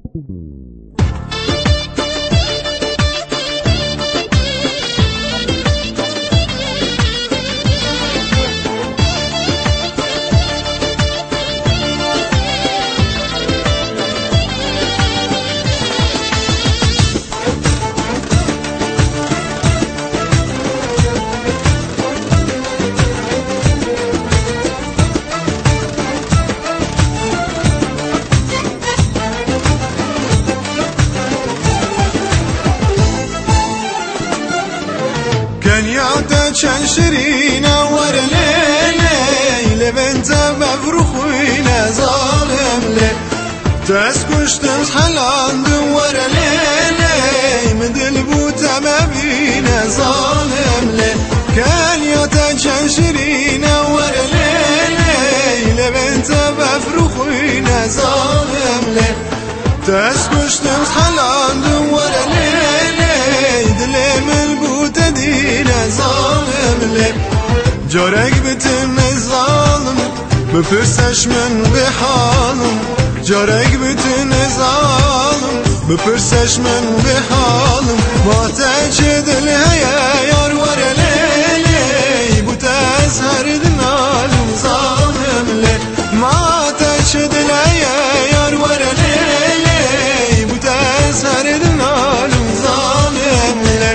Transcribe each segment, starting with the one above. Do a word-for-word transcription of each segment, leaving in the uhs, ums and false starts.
كان يعطى شنشرينا ورا ليلي لبنت مفروخوينا ظالم لي تسكش تمسحل عند ورا ليلي مدل بوتا ما بينا ظالم لي كان يعطى شنشرينا ورا ليلي لبنت مفروخوينا ظالم لي تسكش تمسحل عند ورا ليلي دلي من بوتا دينا ظالم لي جارك بتم ظالم بپرسش من بحالم جارك بتم ظالم بپرسش من بحالم ما تجد الهيا يار ورا ليلي بوتا ازهر دنالم ظالم لي ما تجد الهيا يار ورا ليلي بوتا ازهر دنالم ظالم لي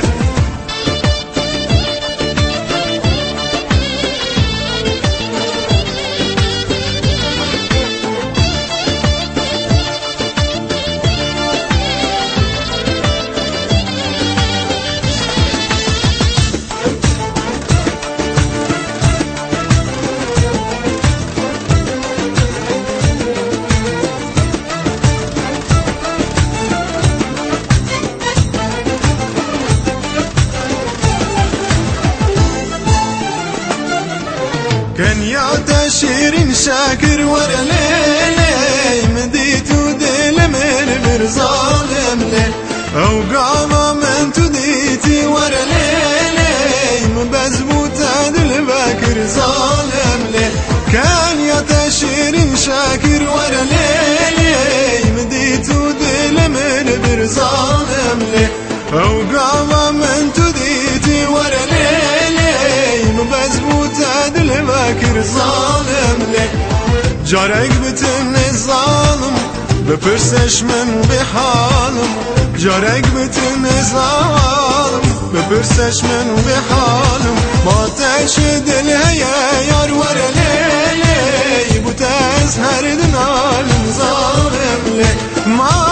كان يعطى شيرين شاكر ورا ليلي مديتو دل من ظالم لي اوقع ما من تديتي ورا ليلي مبزبوطة دل باكر ظالم لي كان يعطى شيرين شاكر ورا ليلي مديتو دل من ظالم لي اوقع ما من تديتي ورا ليلي مبزبوطة دل باكر ظالم لي جارك بتم ظالم بپرسش من بحالم جارك بتم ظالم بپرسش من بحالم ما تشد الهيا يار ورا ليلي بوتا ازهر دنالم ظالم لي ما